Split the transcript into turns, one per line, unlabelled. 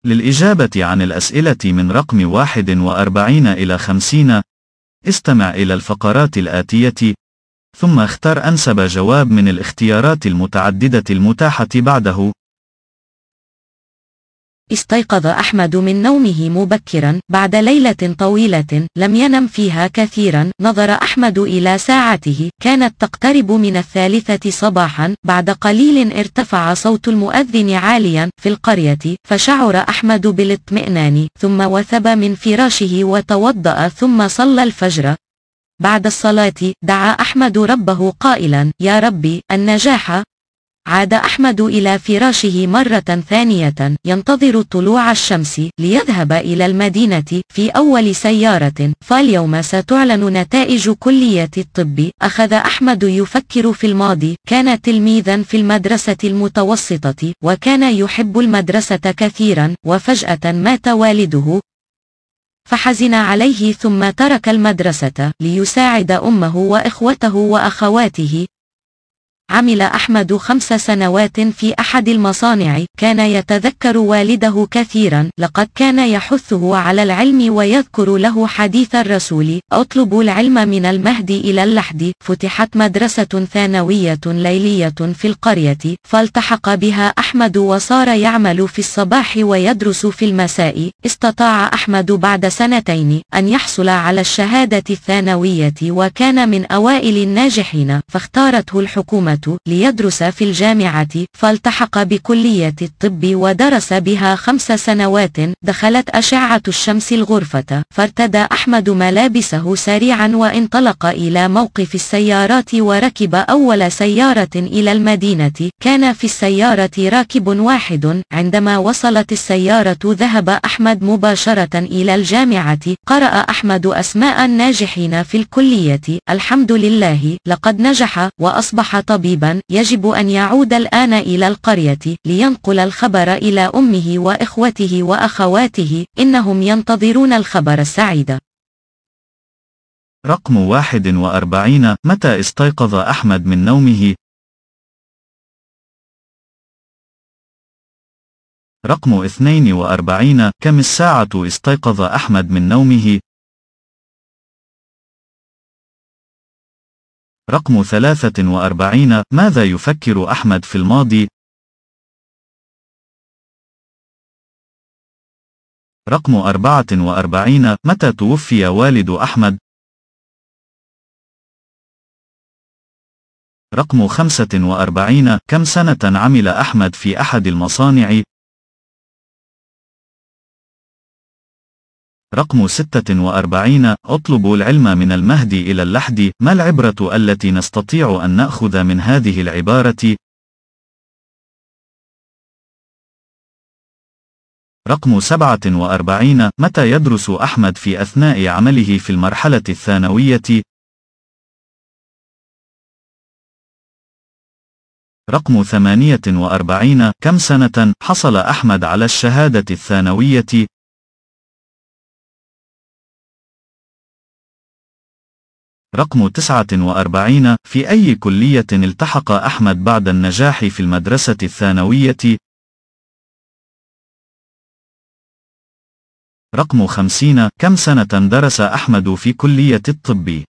للإجابة عن الأسئلة من رقم 41 إلى 50، استمع إلى الفقرات الآتية، ثم اختر أنسب جواب من الاختيارات المتعددة المتاحة بعده.
استيقظ أحمد من نومه مبكرا بعد ليلة طويلة لم ينم فيها كثيرا. نظر أحمد إلى ساعته، كانت تقترب من 3 صباحا. بعد قليل ارتفع صوت المؤذن عاليا في القرية، فشعر أحمد بالاطمئنان، ثم وثب من فراشه وتوضأ ثم صلى الفجر. بعد الصلاة دعا أحمد ربه قائلا: يا ربي النجاح. عاد أحمد إلى فراشه مرة ثانية ينتظر طلوع الشمس ليذهب إلى المدينة في أول سيارة، فاليوم ستعلن نتائج كلية الطب. أخذ أحمد يفكر في الماضي. كان تلميذا في المدرسة المتوسطة، وكان يحب المدرسة كثيرا، وفجأة مات والده، فحزن عليه ثم ترك المدرسة ليساعد أمه وإخوته وأخواته. عمل أحمد 5 سنوات في أحد المصانع. كان يتذكر والده كثيرا، لقد كان يحثه على العلم ويذكر له حديث الرسول: اطلبوا العلم من المهد إلى اللحد. فتحت مدرسة ثانوية ليلية في القرية، فالتحق بها أحمد وصار يعمل في الصباح ويدرس في المساء. استطاع أحمد بعد 2 سنين أن يحصل على الشهادة الثانوية، وكان من أوائل الناجحين، فاختارته الحكومة ليدرس في الجامعة، فالتحق بكلية الطب ودرس بها 5 سنوات. دخلت أشعة الشمس الغرفة، فارتدى أحمد ملابسه سريعا وانطلق إلى موقف السيارات وركب أول سيارة إلى المدينة. كان في السيارة راكب واحد. عندما وصلت السيارة ذهب أحمد مباشرة إلى الجامعة. قرأ أحمد أسماء الناجحين في الكلية. الحمد لله، لقد نجح وأصبح طبيبا. يجب أن يعود الآن إلى القرية لينقل الخبر إلى أمه وإخوته وأخواته، إنهم ينتظرون الخبر السعيد.
رقم 41. متى استيقظ أحمد من نومه؟ رقم 42. كم الساعة استيقظ أحمد من نومه؟ رقم 43. ماذا يفكر أحمد في الماضي؟ رقم 44. متى توفي والد أحمد؟ رقم 45. كم سنة عمل أحمد في أحد المصانع؟ رقم 46. اطلبوا العلم من المهد إلى اللحد. ما العبرة التي نستطيع أن نأخذ من هذه العبارة؟ رقم 47. متى يدرس أحمد في أثناء عمله في المرحلة الثانوية؟ رقم 48. كم سنة حصل أحمد على الشهادة الثانوية؟ رقم 49. في أي كلية التحق أحمد بعد النجاح في المدرسة الثانوية؟ رقم 50. كم سنة درس أحمد في كلية الطب؟